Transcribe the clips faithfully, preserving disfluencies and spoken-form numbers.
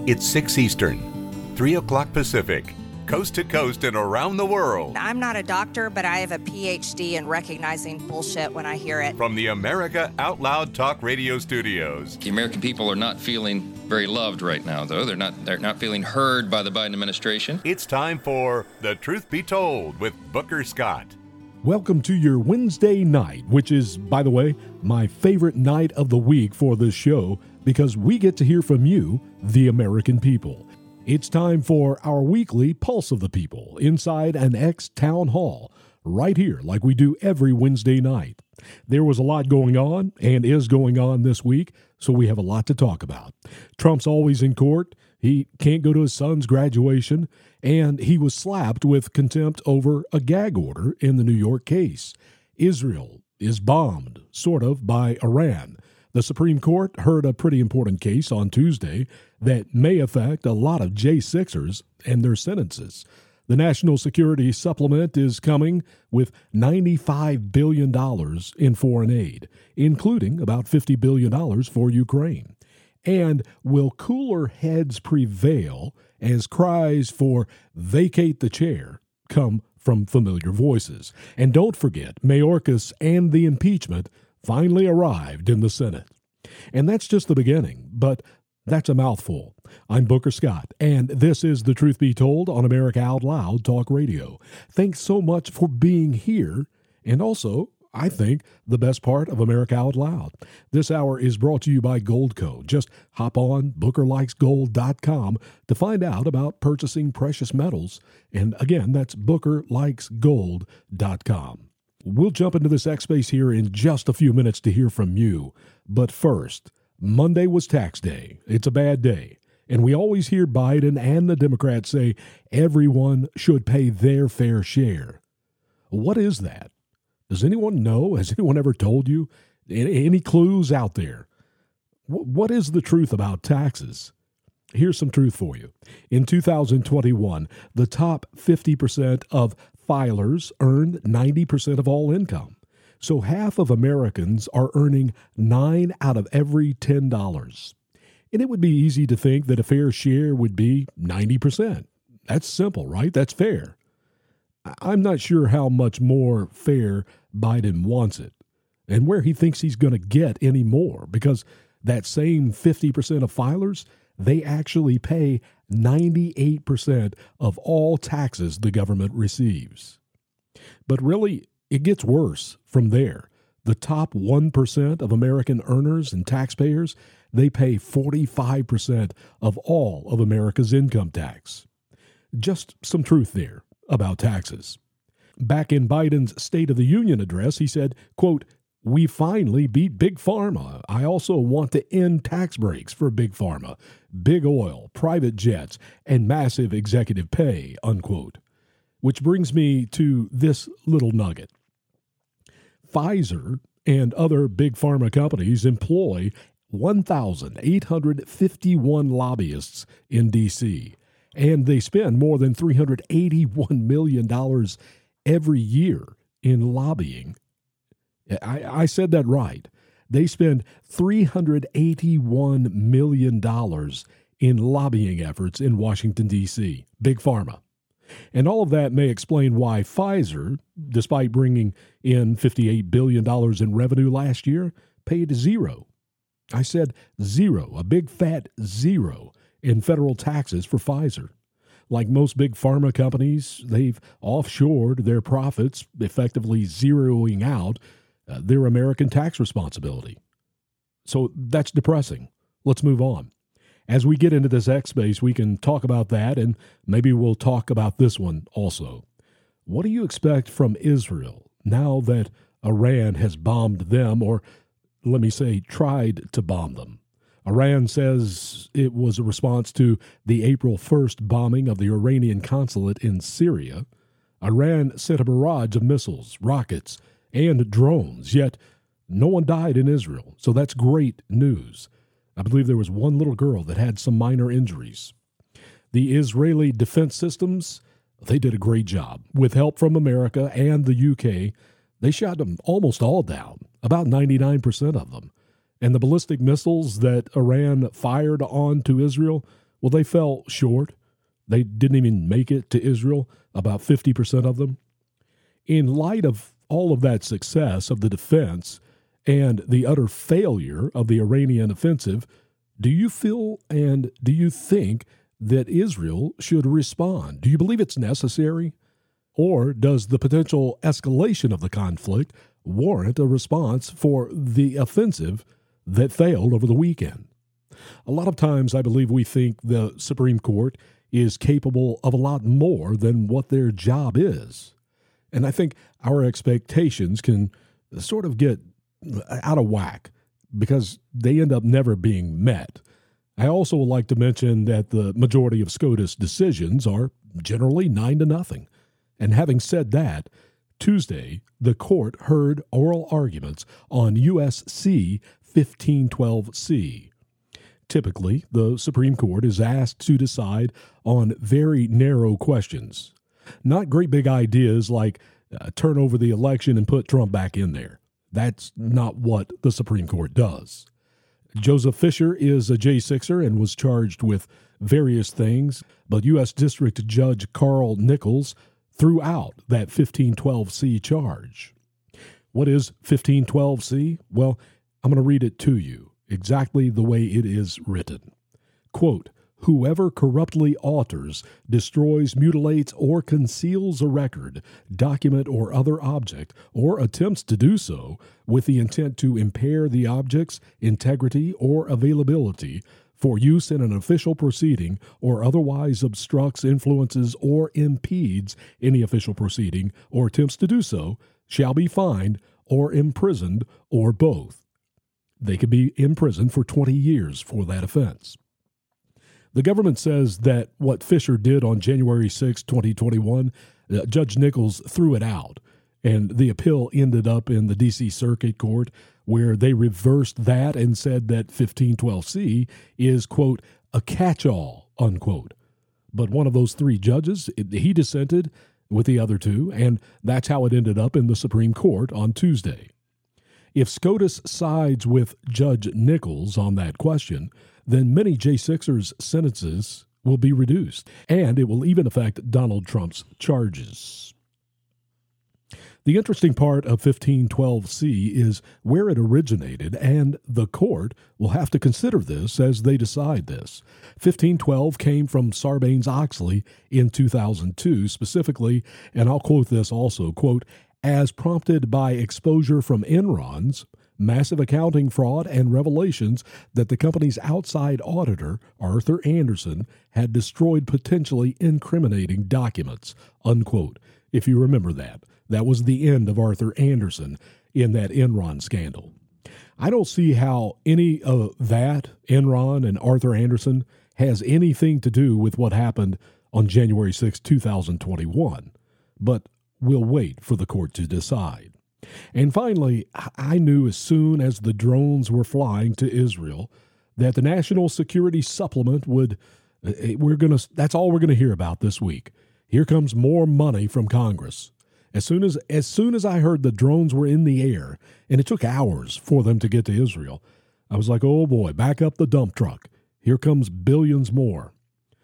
It's six Eastern, three o'clock Pacific, coast to coast and around the world. I'm not a doctor, but I have a P H D in recognizing bullshit when I hear it. From the America Out Loud Talk Radio studios. The American people are not feeling very loved right now, though. They're not they're not feeling heard by the Biden administration. It's time for The Truth Be Told with Booker Scott. Welcome to your Wednesday night, which is, by the way, my favorite night of the week for this show because we get to hear from you, the American people. It's time for our weekly Pulse of the People inside an ex-town hall, right here like we do every Wednesday night. There was a lot going on and is going on this week, so we have a lot to talk about. Trump's always in court. He can't go to his son's graduation, and he was slapped with contempt over a gag order in the New York case. Israel is bombed, sort of, by Iran. The Supreme Court heard a pretty important case on Tuesday that may affect a lot of J sixers and their sentences. The National Security Supplement is coming with ninety-five billion dollars in foreign aid, including about fifty billion dollars for Ukraine. And will cooler heads prevail as cries for vacate the chair come from familiar voices? And don't forget, Mayorkas and the impeachment finally arrived in the Senate. And that's just the beginning, but that's a mouthful. I'm Booker Scott, and this is The Truth Be Told on America Out Loud Talk Radio. Thanks so much for being here, and also, I think, the best part of America Out Loud. This hour is brought to you by Goldco. Just hop on booker likes gold dot com to find out about purchasing precious metals. And again, that's booker likes gold dot com. We'll jump into this X Space here in just a few minutes to hear from you. But first, Monday was tax day. It's a bad day. And we always hear Biden and the Democrats say everyone should pay their fair share. What is that? Does anyone know? Has anyone ever told you? Any clues out there? What is the truth about taxes? Here's some truth for you. In two thousand twenty-one, the top fifty percent of filers earned ninety percent of all income. So half of Americans are earning nine out of every ten dollars. And it would be easy to think that a fair share would be ninety percent. That's simple, right? That's fair. I'm not sure how much more fair Biden wants it and where he thinks he's going to get any more, because that same fifty percent of filers, they actually pay ninety-eight percent of all taxes the government receives. But really, it gets worse from there. The top one percent of American earners and taxpayers, they pay forty-five percent of all of America's income tax. Just some truth there about taxes. Back in Biden's State of the Union address, he said, quote, "We finally beat Big Pharma. I also want to end tax breaks for Big Pharma, big oil, private jets, and massive executive pay," unquote. Which brings me to this little nugget. Pfizer and other big pharma companies employ one thousand eight hundred fifty-one lobbyists in D C, and they spend more than three hundred eighty-one million dollars every year in lobbying. I, I said that right. They spend three hundred eighty-one million dollars in lobbying efforts in Washington, D C, Big Pharma. And all of that may explain why Pfizer, despite bringing in fifty-eight billion dollars in revenue last year, paid zero. I said zero, a big fat zero in federal taxes for Pfizer. Like most big pharma companies, they've offshored their profits, effectively zeroing out uh, their American tax responsibility. So that's depressing. Let's move on. As we get into this X Space, we can talk about that, and maybe we'll talk about this one also. What do you expect from Israel now that Iran has bombed them, or let me say, tried to bomb them? Iran says it was a response to the April first bombing of the Iranian consulate in Syria. Iran sent a barrage of missiles, rockets, and drones, yet no one died in Israel, so that's great news. I believe there was one little girl that had some minor injuries. The Israeli defense systems, they did a great job. With help from America and the U K, they shot them almost all down, about ninety-nine percent of them. And the ballistic missiles that Iran fired onto Israel, Well, they fell short. They didn't even make it to Israel, about fifty percent of them. In light of all of that success of the defense and the utter failure of the Iranian offensive, do you feel and do you think that Israel should respond? Do you believe it's necessary? Or does the potential escalation of the conflict warrant a response for the offensive that failed over the weekend? A lot of times I believe we think the Supreme Court is capable of a lot more than what their job is. And I think our expectations can sort of get out of whack because they end up never being met. I also would like to mention that the majority of SCOTUS decisions are generally nine to nothing. And having said that, Tuesday, the court heard oral arguments on U S C fifteen twelve C. Typically, the Supreme Court is asked to decide on very narrow questions, not great big ideas like uh, turn over the election and put Trump back in there. That's not what the Supreme Court does. Joseph Fisher is a J sixer and was charged with various things, but U S District Judge Carl Nichols threw out that fifteen twelve C charge. What is fifteen twelve C? Well, I'm going to read it to you exactly the way it is written. Quote, whoever corruptly alters, destroys, mutilates, or conceals a record, document, or other object, or attempts to do so with the intent to impair the object's integrity or availability for use in an official proceeding or otherwise obstructs, influences, or impedes any official proceeding or attempts to do so shall be fined or imprisoned or both. They could be imprisoned for twenty years for that offense. The government says that what Fisher did on January sixth, twenty twenty-one, uh, Judge Nichols threw it out, and the appeal ended up in the D C Circuit Court, where they reversed that and said that fifteen twelve C is, quote, a catch-all, unquote. But one of those three judges, he dissented with the other two, and that's how it ended up in the Supreme Court on Tuesday. If SCOTUS sides with Judge Nichols on that question, then many J sixers' sentences will be reduced, and it will even affect Donald Trump's charges. The interesting part of fifteen twelve C is where it originated, and the court will have to consider this as they decide this. fifteen twelve came from Sarbanes-Oxley in two thousand two, specifically, and I'll quote this also, quote, as prompted by exposure from Enron's massive accounting fraud and revelations that the company's outside auditor, Arthur Andersen, had destroyed potentially incriminating documents, unquote. If you remember that, that was the end of Arthur Andersen in that Enron scandal. I don't see how any of that, Enron and Arthur Andersen, has anything to do with what happened on January sixth, twenty twenty-one. But we'll wait for the court to decide. And finally, I knew as soon as the drones were flying to Israel that the National Security Supplement would, we're going to, that's all we're going to hear about this week. Here comes more money from Congress. As soon as, as soon as I heard the drones were in the air, and it took hours for them to get to Israel, I was like, oh boy, back up the dump truck. Here comes billions more.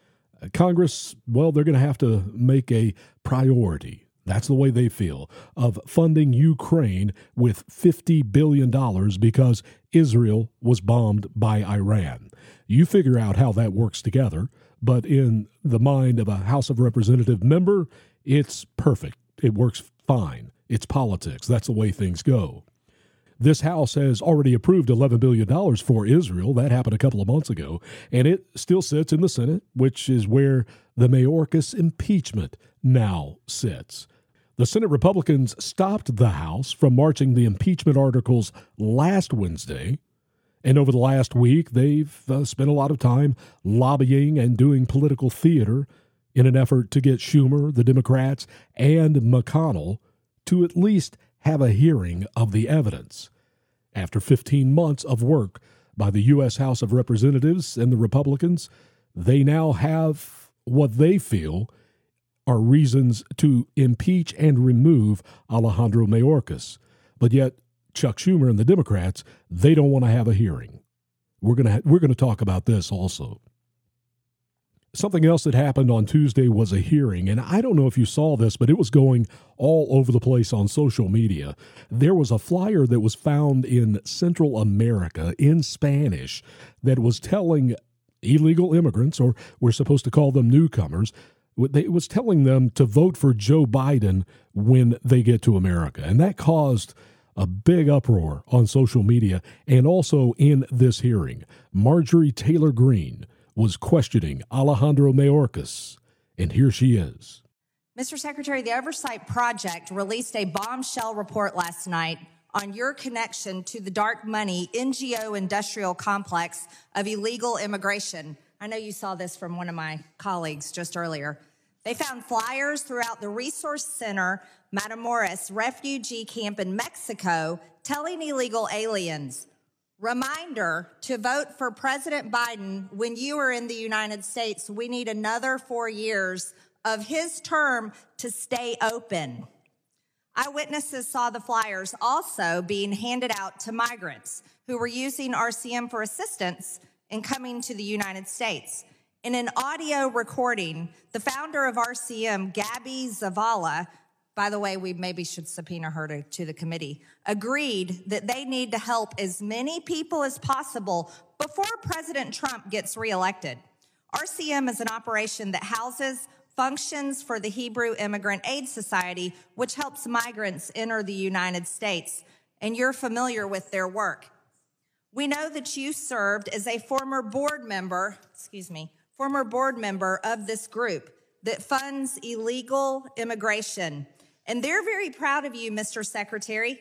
Congress, well, they're going to have to make a priority. That's the way they feel, of funding Ukraine with fifty billion dollars because Israel was bombed by Iran. You figure out how that works together, but in the mind of a House of Representative member, it's perfect. It works fine. It's politics. That's the way things go. This House has already approved eleven billion dollars for Israel. That happened a couple of months ago, and it still sits in the Senate, which is where the Mayorkas impeachment now sits. The Senate Republicans stopped the House from marching the impeachment articles last Wednesday, and over the last week, they've uh, spent a lot of time lobbying and doing political theater in an effort to get Schumer, the Democrats, and McConnell to at least have a hearing of the evidence. After fifteen months of work by the U S House of Representatives and the Republicans, they now have what they feel are reasons to impeach and remove Alejandro Mayorkas. But yet, Chuck Schumer and the Democrats, they don't want to have a hearing. We're going to ha- we're going to talk about this also. Something else that happened on Tuesday was a hearing, and I don't know if you saw this, but it was going all over the place on social media. There was a flyer that was found in Central America in Spanish that was telling illegal immigrants, or we're supposed to call them newcomers, it was telling them to vote for Joe Biden when they get to America. And that caused a big uproar on social media and also in this hearing. Marjorie Taylor Greene was questioning Alejandro Mayorkas, and here she is. Mister Secretary, the Oversight Project released a bombshell report last night on your connection to the dark money N G O industrial complex of illegal immigration. I know you saw this from one of my colleagues just earlier. They found flyers throughout the Resource Center Matamoros refugee camp in Mexico telling illegal aliens, reminder to vote for President Biden when you are in the United States. We need another four years of his term to stay open. Eyewitnesses saw the flyers also being handed out to migrants who were using R C M for assistance in coming to the United States. In an audio recording, the founder of R C M, Gabby Zavala, by the way, we maybe should subpoena her to, to the committee, agreed that they need to help as many people as possible before President Trump gets reelected. R C M is an operation that houses functions for the Hebrew Immigrant Aid Society, which helps migrants enter the United States, and you're familiar with their work. We know that you served as a former board member, excuse me, former board member of this group that funds illegal immigration. And they're very proud of you, Mister Secretary.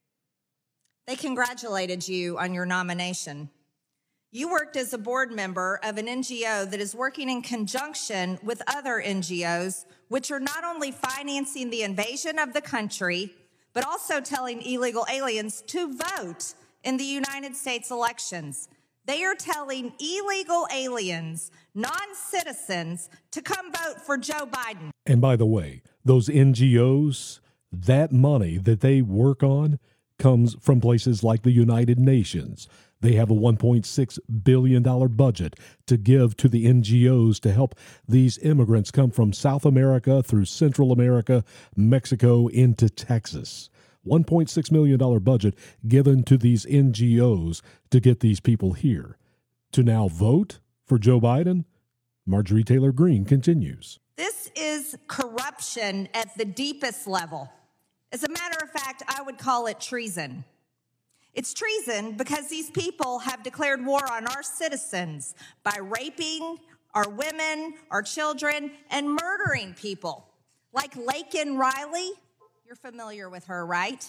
They congratulated you on your nomination. You worked as a board member of an N G O that is working in conjunction with other N G Os, which are not only financing the invasion of the country, but also telling illegal aliens to vote in the United States elections. They are telling illegal aliens, non-citizens, to come vote for Joe Biden. And by the way, those N G Os, that money that they work on comes from places like the United Nations. They have a one point six billion dollars budget to give to the N G Os to help these immigrants come from South America through Central America, Mexico, into Texas. one point six million dollars budget given to these N G Os to get these people here. To now vote for Joe Biden, Marjorie Taylor Greene continues. This is corruption at the deepest level. As a matter of fact, I would call it treason. It's treason because these people have declared war on our citizens by raping our women, our children, and murdering people. Like Laken Riley. You're familiar with her, right?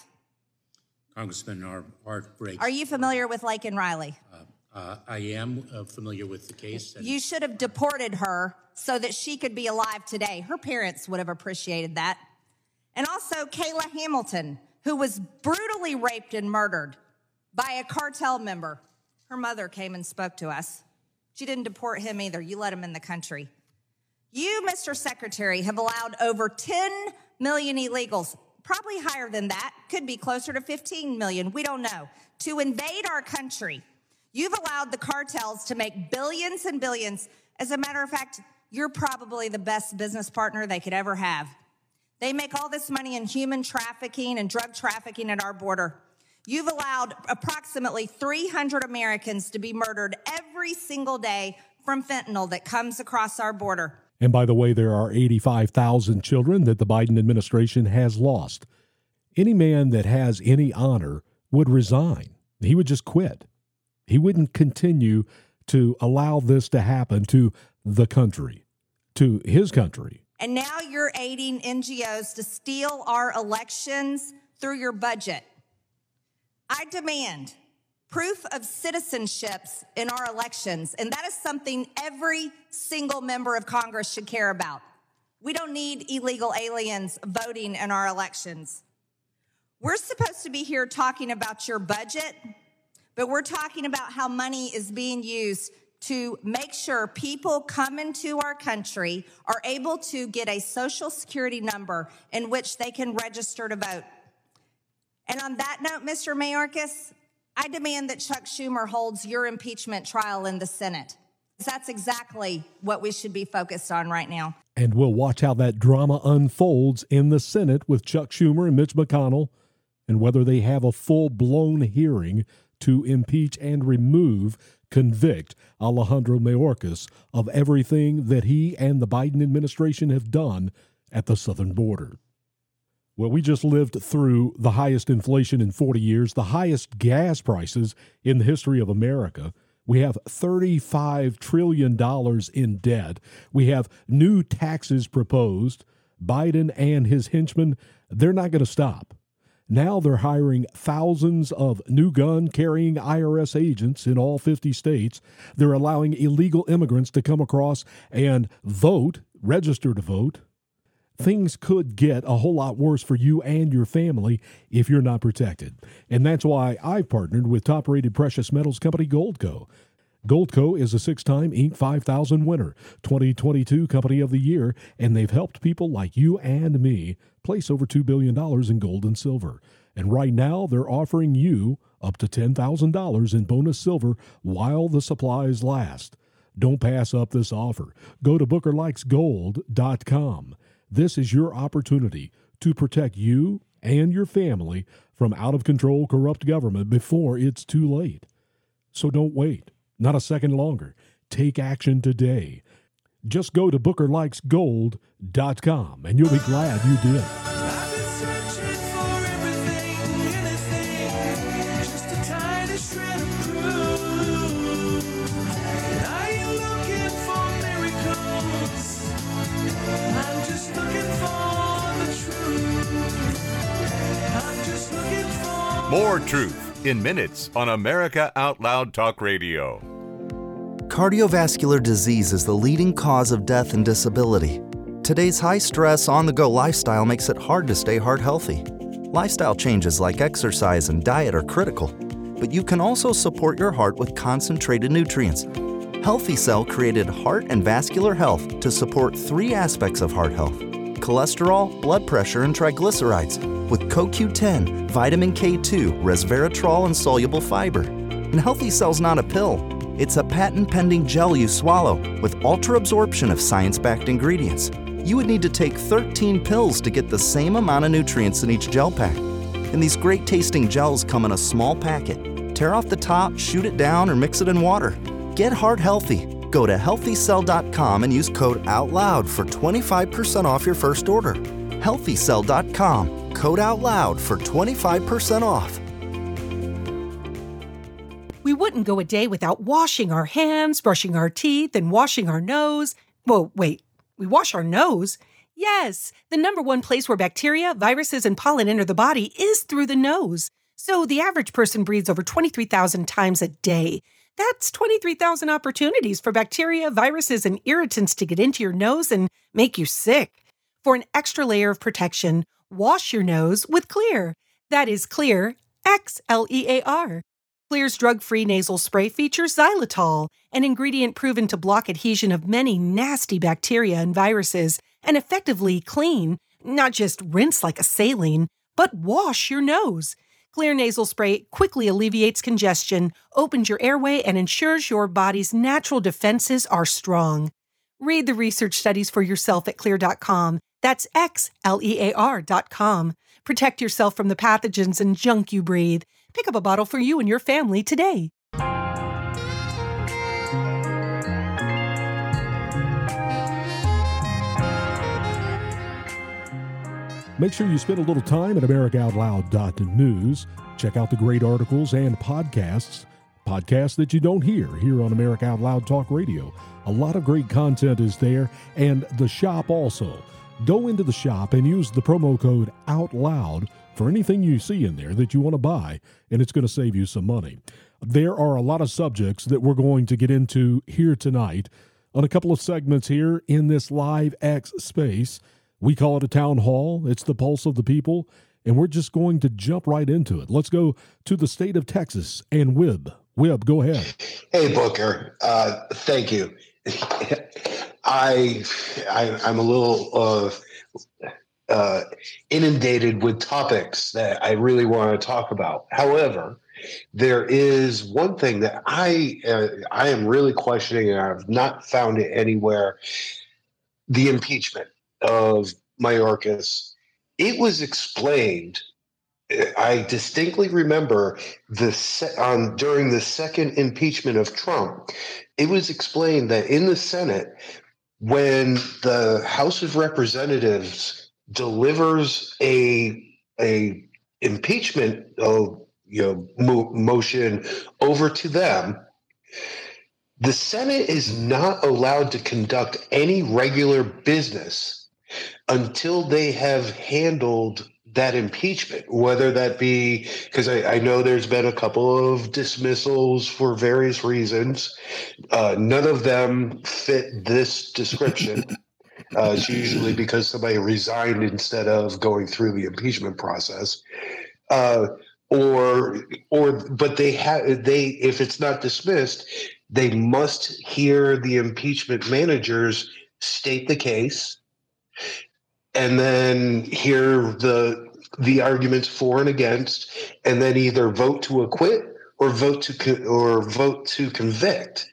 Congressman Art Briggs. Are you familiar with Laken Riley? Uh, uh, I am uh, familiar with the case. You should have deported her so that she could be alive today. Her parents would have appreciated that. And also Kayla Hamilton, who was brutally raped and murdered by a cartel member. Her mother came and spoke to us. She didn't deport him either. You let him in the country. You, Mister Secretary, have allowed over ten million illegals, probably higher than that, could be closer to fifteen million, we don't know, to invade our country. You've allowed the cartels to make billions and billions. As a matter of fact, you're probably the best business partner they could ever have. They make all this money in human trafficking and drug trafficking at our border. You've allowed approximately three hundred Americans to be murdered every single day from fentanyl that comes across our border. And by the way, there are eighty-five thousand children that the Biden administration has lost. Any man that has any honor would resign. He would just quit. He wouldn't continue to allow this to happen to the country, to his country. And now you're aiding N G Os to steal our elections through your budget. I demand proof of citizenships in our elections, and that is something every single member of Congress should care about. We don't need illegal aliens voting in our elections. We're supposed to be here talking about your budget, but we're talking about how money is being used to make sure people come into our country are able to get a social security number in which they can register to vote. And on that note, Mister Mayorkas, I demand that Chuck Schumer holds your impeachment trial in the Senate. That's exactly what we should be focused on right now. And we'll watch how that drama unfolds in the Senate with Chuck Schumer and Mitch McConnell, and whether they have a full-blown hearing to impeach and remove, convict Alejandro Mayorkas of everything that he and the Biden administration have done at the southern border. Well, we just lived through the highest inflation in forty years, the highest gas prices in the history of America. We have thirty-five trillion dollars in debt. We have new taxes proposed. Biden and his henchmen, they're not going to stop. Now they're hiring thousands of new gun-carrying I R S agents in all fifty states. They're allowing illegal immigrants to come across and vote, register to vote. Things could get a whole lot worse for you and your family if you're not protected. And that's why I've partnered with top-rated precious metals company Goldco. Goldco is a six-time Inc five thousand winner, twenty twenty-two Company of the Year, and they've helped people like you and me place over two billion dollars in gold and silver. And right now, they're offering you up to ten thousand dollars in bonus silver while the supplies last. Don't pass up this offer. Go to booker likes gold dot com. This is your opportunity to protect you and your family from out-of-control corrupt government before it's too late. So don't wait. Not a second longer. Take action today. Just go to booker likes gold dot com and you'll be glad you did. I've been searching for everything, anything, just a tiny shred of proof. Are you looking for miracles? I'm just looking for the truth. I'm just looking for More truth in minutes on America Out Loud Talk Radio. Cardiovascular disease is the leading cause of death and disability. Today's high-stress, on-the-go lifestyle makes it hard to stay heart healthy. Lifestyle changes like exercise and diet are critical, but you can also support your heart with concentrated nutrients. Healthy Cell created Heart and Vascular Health to support three aspects of heart health: cholesterol, blood pressure, and triglycerides, with C O Q ten, vitamin K two, resveratrol, and soluble fiber. And Healthy Cell's not a pill. It's a patent-pending gel you swallow with ultra-absorption of science-backed ingredients. You would need to take thirteen pills to get the same amount of nutrients in each gel pack. And these great-tasting gels come in a small packet. Tear off the top, shoot it down, or mix it in water. Get heart healthy. Go to healthy cell dot com and use code OUTLOUD for twenty-five percent off your first order. healthy cell dot com, code OUTLOUD for twenty-five percent off. We wouldn't go a day without washing our hands, brushing our teeth, and washing our nose. Whoa, wait, we wash our nose? Yes, the number one place where bacteria, viruses, and pollen enter the body is through the nose. So the average person breathes over twenty-three thousand times a day. That's twenty-three thousand opportunities for bacteria, viruses, and irritants to get into your nose and make you sick. For an extra layer of protection, wash your nose with Xlear. That is Xlear, X L E A R. Xlear's drug-free nasal spray features xylitol, an ingredient proven to block adhesion of many nasty bacteria and viruses and effectively clean, not just rinse like a saline, but wash your nose. Xlear nasal spray quickly alleviates congestion, opens your airway, and ensures your body's natural defenses are strong. Read the research studies for yourself at xlear dot com. That's X L E A R dot com. Protect yourself from the pathogens and junk you breathe. Pick up a bottle for you and your family today. Make sure you spend a little time at america out loud dot news. Check out the great articles and podcasts, podcasts that you don't hear here on America Out Loud Talk Radio. A lot of great content is there, and the shop also. Go into the shop and use the promo code OUTLOUD for anything you see in there that you want to buy, and it's going to save you some money. There are a lot of subjects that we're going to get into here tonight on a couple of segments here in this Live X space. We call it a town hall. It's the pulse of the people, and we're just going to jump right into it. Let's go to the state of Texas and Wib. Wib, go ahead. Hey, Booker. Uh, thank you. I, I, I'm a little uh, uh, inundated with topics that I really want to talk about. However, there is one thing that I uh, I am really questioning, and I've not found it anywhere. The impeachment of Mayorkas. It was explained. I distinctly remember the se- on during the second impeachment of Trump. It was explained that in the Senate, when the House of Representatives delivers a a impeachment of you know mo- motion over to them, the Senate is not allowed to conduct any regular business until they have handled that impeachment, whether that be because I, I know there's been a couple of dismissals for various reasons. Uh, none of them fit this description. Uh, it's usually because somebody resigned instead of going through the impeachment process. Uh, or, or, but they have they if it's not dismissed, they must hear the impeachment managers state the case, and then hear the the arguments for and against, and then either vote to acquit or vote to co- or vote to convict.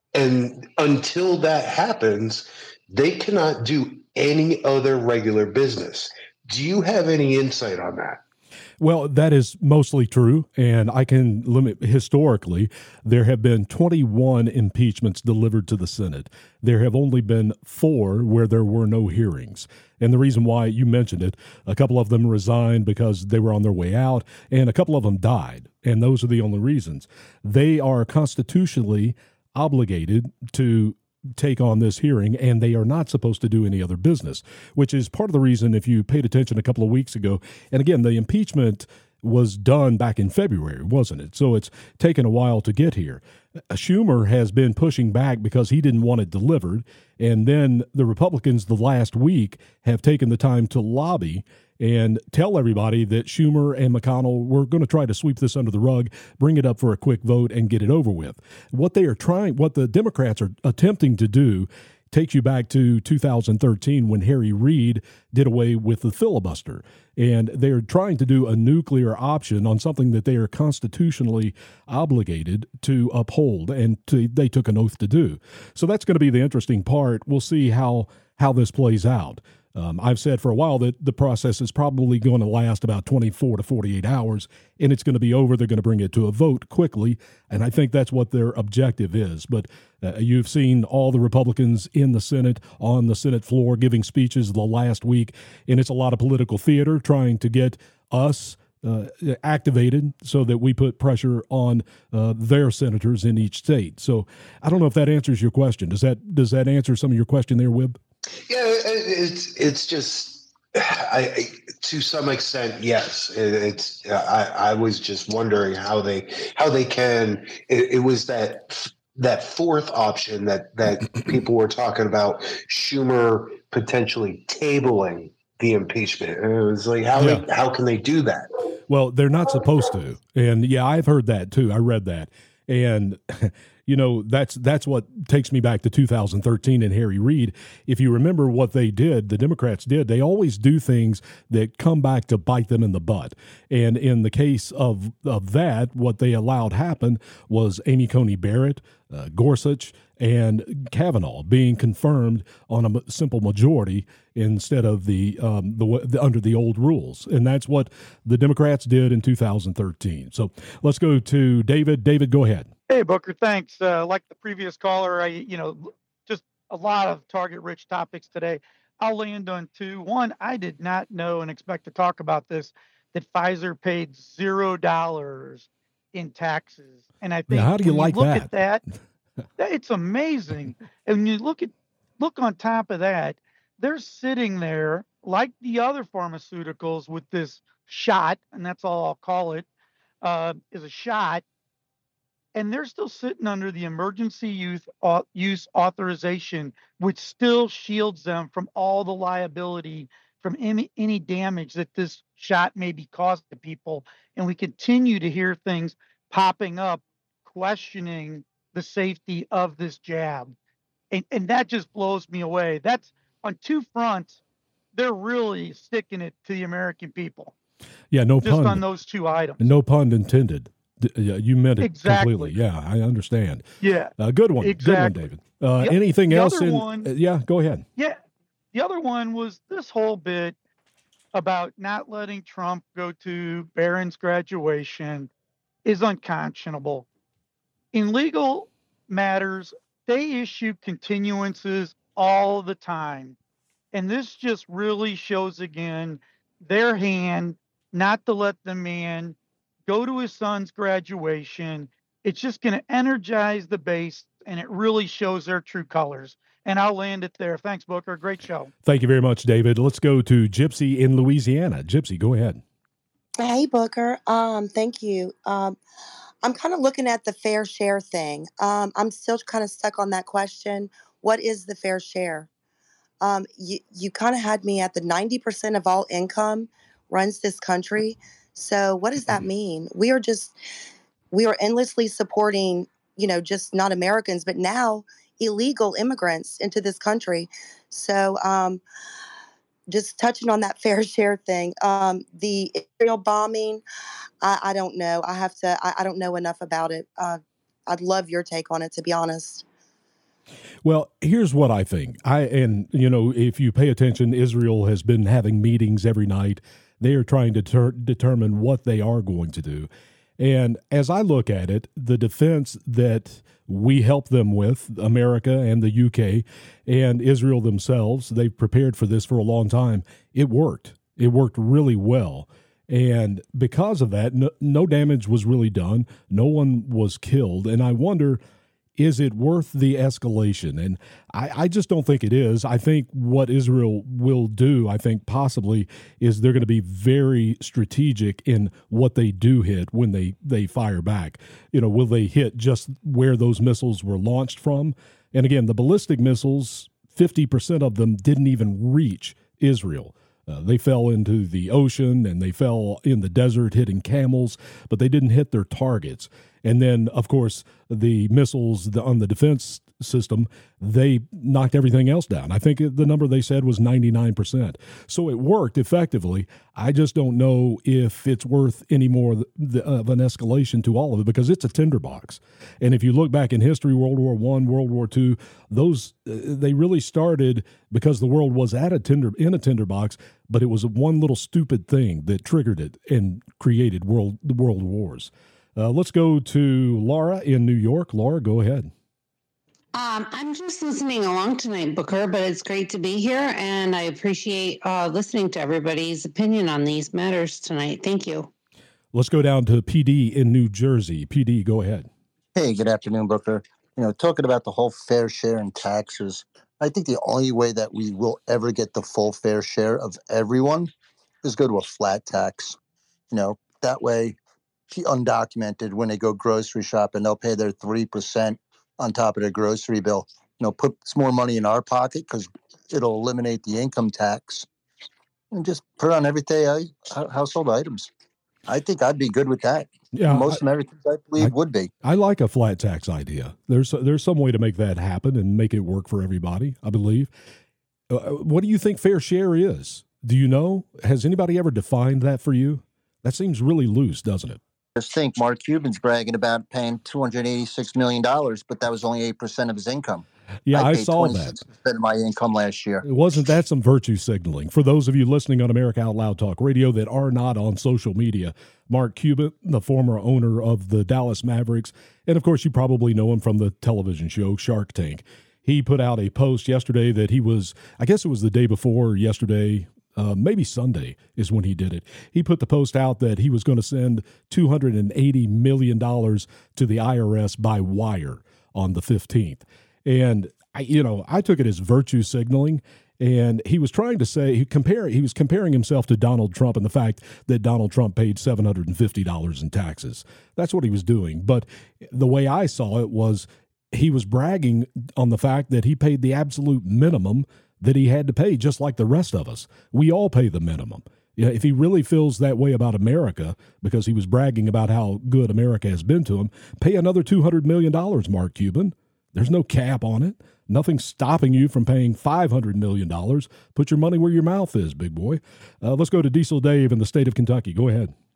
And until that happens, they cannot do any other regular business. Do you have any insight on that? Well, that is mostly true, and I can limit historically. There have been twenty-one impeachments delivered to the Senate. There have only been four where there were no hearings. And the reason why, you mentioned it, a couple of them resigned because they were on their way out, and a couple of them died. And those are the only reasons. They are constitutionally obligated to take on this hearing, and they are not supposed to do any other business, which is part of the reason, if you paid attention a couple of weeks ago, and again, the impeachment was done back in February, wasn't it? So it's taken a while to get here. Schumer has been pushing back because he didn't want it delivered, and then the Republicans the last week have taken the time to lobby and tell everybody that Schumer and McConnell were going to try to sweep this under the rug, bring it up for a quick vote, and get it over with. What they are trying, what the Democrats are attempting to do takes you back to two thousand thirteen when Harry Reid did away with the filibuster. And they're trying to do a nuclear option on something that they are constitutionally obligated to uphold, and to, they took an oath to do. So that's going to be the interesting part. We'll see how how this plays out. Um, I've said for a while that the process is probably going to last about twenty-four to forty-eight hours, and it's going to be over. They're going to bring it to a vote quickly, and I think that's what their objective is. But uh, you've seen all the Republicans in the Senate, on the Senate floor, giving speeches the last week, and it's a lot of political theater trying to get us uh, activated so that we put pressure on uh, their senators in each state. So I don't know if that answers your question. Does that does that answer some of your question there, Wib? Yeah, it's it's just I, I to some extent, yes. It, it's I, I was just wondering how they how they can. It, it was that that fourth option that that people were talking about, Schumer potentially tabling the impeachment. And it was like, how Yeah. they, how can they do that? Well, they're not supposed to. And yeah, I've heard that too. I read that. And you know, that's that's what takes me back to two thousand thirteen and Harry Reid. If you remember what they did, the Democrats did, they always do things that come back to bite them in the butt. And in the case of, of that, what they allowed happen was Amy Coney Barrett, uh, Gorsuch, and Kavanaugh being confirmed on a m- simple majority instead of the, um, the, the under the old rules. And that's what the Democrats did in two thousand thirteen. So let's go to David. David, go ahead. Hey, Booker, thanks. Uh, like the previous caller, I, you know, just a lot of target-rich topics today. I'll land on two. One, I did not know and expect to talk about this, that Pfizer paid zero dollars in taxes. And I think Now, how do you when like you look that? at that, that, it's amazing. And when you look at look on top of that, they're sitting there like the other pharmaceuticals with this shot, and that's all I'll call it, uh, is a shot. And they're still sitting under the emergency use, uh, use authorization, which still shields them from all the liability from any, any damage that this shot may be causing to people. And we continue to hear things popping up questioning the safety of this jab. And, and that just blows me away. That's on two fronts. They're really sticking it to the American people. Yeah, no just pun. on those two items. No pun intended. D- yeah, you meant it Exactly. completely. Yeah, I understand. Yeah. Uh, good one. Exactly. Good one, David. Uh, The- anything the else? other In, one- uh, yeah, go ahead. Yeah. The other one was this whole bit about not letting Trump go to Barron's graduation is unconscionable. In legal matters, they issue continuances all the time. And this just really shows again their hand not to let the man go to his son's graduation. It's just going to energize the base, and it really shows their true colors. And I'll land it there. Thanks, Booker. Great show. Thank you very much, David. Let's go to Gypsy in Louisiana. Gypsy, go ahead. Hey, Booker. Um, thank you. Um, I'm kind of looking at the fair share thing. Um, I'm still kind of stuck on that question. What is the fair share? Um, you you kind of had me at the ninety percent of all income runs this country. So what does that mean? We are just, we are endlessly supporting, you know, just not Americans, but now illegal immigrants into this country. So um, just touching on that fair share thing, um, the Israel bombing, I, I don't know. I have to, I, I don't know enough about it. Uh, I'd love your take on it, to be honest. Well, here's what I think. I and you know, if you pay attention, Israel has been having meetings every night. They are trying to ter- determine what they are going to do. And as I look at it, the defense that we help them with, America and the U K and Israel themselves, they've prepared for this for a long time. It worked. It worked really well. And because of that, no, no damage was really done. No one was killed. And I wonder, is it worth the escalation? And I, I just don't think it is. I think what Israel will do, I think possibly, is they're going to be very strategic in what they do hit when they, they fire back. You know, will they hit just where those missiles were launched from? And again, the ballistic missiles, fifty percent of them didn't even reach Israel. Uh, they fell into the ocean and they fell in the desert hitting camels, but they didn't hit their targets. And then, of course, the missiles the, on the defense system, they knocked everything else down. I think the number they said was ninety-nine percent. So it worked effectively. I just don't know if it's worth any more of an escalation to all of it, because it's a tinderbox. And if you look back in history, World War One, World War Two, those they really started because the world was at a tinder in a tinderbox, but it was one little stupid thing that triggered it and created world the world wars. Uh, let's go to Laura in New York. Laura, go ahead. Um, I'm just listening along tonight, Booker, but it's great to be here, and I appreciate uh, listening to everybody's opinion on these matters tonight. Thank you. Let's go down to P D in New Jersey. P D, go ahead. Hey, good afternoon, Booker. You know, talking about the whole fair share and taxes, I think the only way that we will ever get the full fair share of everyone is go to a flat tax. You know, that way, undocumented, when they go grocery shopping, they'll pay their three percent on top of their grocery bill. You know, put some more money in our pocket because it'll eliminate the income tax and just put on everyday household items. I think I'd be good with that. Yeah, Most I, Americans, I believe, I, would be. I like a flat tax idea. There's there's some way to make that happen and make it work for everybody, I believe. Uh, what do you think fair share is? Do you know? Has anybody ever defined that for you? That seems really loose, doesn't it? Just think, Mark Cuban's bragging about paying two hundred eighty-six million dollars, but that was only eight percent of his income. Yeah, I, I saw that. twenty-six percent of my income last year. Wasn't that some virtue signaling? For those of you listening on America Out Loud Talk Radio that are not on social media, Mark Cuban, the former owner of the Dallas Mavericks, and of course you probably know him from the television show Shark Tank. He put out a post yesterday that he was, I guess it was the day before yesterday, Uh, maybe Sunday is when he did it. He put the post out that he was going to send two hundred eighty million dollars to the I R S by wire on the fifteenth. And, I, you know, I took it as virtue signaling. And he was trying to say, he, compare, he was comparing himself to Donald Trump and the fact that Donald Trump paid seven hundred fifty dollars in taxes. That's what he was doing. But the way I saw it was he was bragging on the fact that he paid the absolute minimum that he had to pay, just like the rest of us. We all pay the minimum. You know, if he really feels that way about America, because he was bragging about how good America has been to him, pay another two hundred million dollars, Mark Cuban. There's no cap on it. Nothing's stopping you from paying five hundred million dollars. Put your money where your mouth is, big boy. Uh, let's go to Diesel Dave in the state of Kentucky. Go ahead.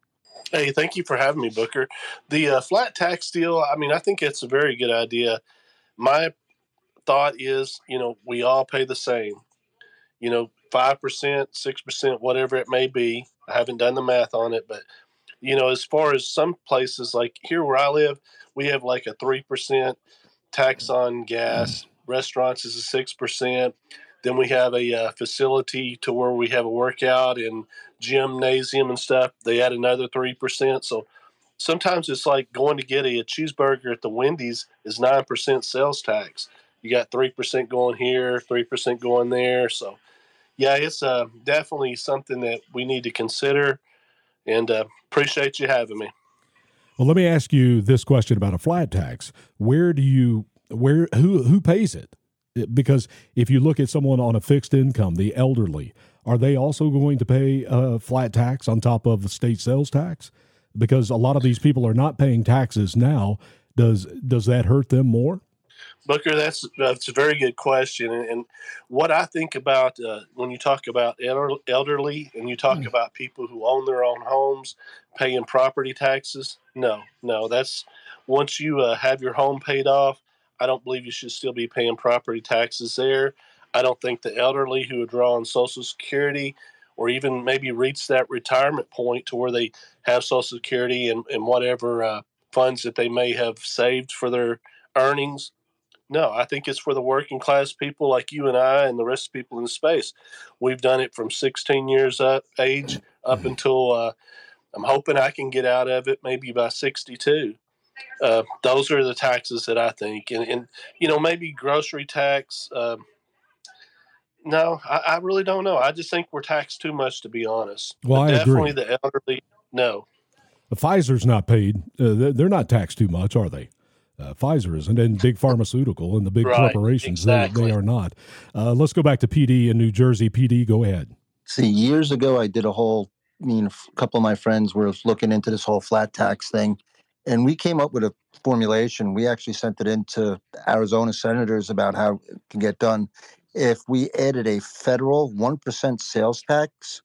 Hey, thank you for having me, Booker. The uh, flat tax deal, I mean, I think it's a very good idea. My thought is, you know, we all pay the same, you know, five percent, six percent, whatever it may be. I haven't done the math on it, but, you know, as far as some places like here where I live, we have like a three percent tax on gas. Restaurants is a six percent. Then we have a uh, facility to where we have a workout and gymnasium and stuff. They add another three percent. So sometimes it's like going to get a, a cheeseburger at the Wendy's is nine percent sales tax. You got three percent going here, three percent going there. So, yeah, it's uh, definitely something that we need to consider, and uh, appreciate you having me. Well, let me ask you this question about a flat tax. Where do you, where, who, who pays it? Because if you look at someone on a fixed income, the elderly, are they also going to pay a flat tax on top of the state sales tax? Because a lot of these people are not paying taxes now. Does does that hurt them more? Booker, that's that's a very good question, and, and what I think about uh, when you talk about elder, elderly and you talk about people who own their own homes paying property taxes, no, no, that's once you uh, have your home paid off, I don't believe you should still be paying property taxes there. I don't think the elderly who would draw on Social Security or even maybe reach that retirement point to where they have Social Security and, and whatever uh, funds that they may have saved for their earnings. No, I think it's for the working class people like you and I and the rest of people in space. We've done it from sixteen years up age up until uh, I'm hoping I can get out of it maybe by sixty-two. Uh, those are the taxes that I think, and, and you know maybe grocery tax. Uh, no, I, I really don't know. I just think we're taxed too much, to be honest. Well, but I definitely agree. the elderly. No, Pfizer's not paid. Uh, they're, they're not taxed too much, are they? Uh, Pfizer isn't, and big pharmaceutical and the big Right, corporations, exactly. they, they are not. Uh, let's go back to P D in New Jersey. P D, go ahead. See, years ago, I did a whole, I mean, a couple of my friends were looking into this whole flat tax thing, and we came up with a formulation. We actually sent it into Arizona senators about how it can get done. If we added a federal one percent sales tax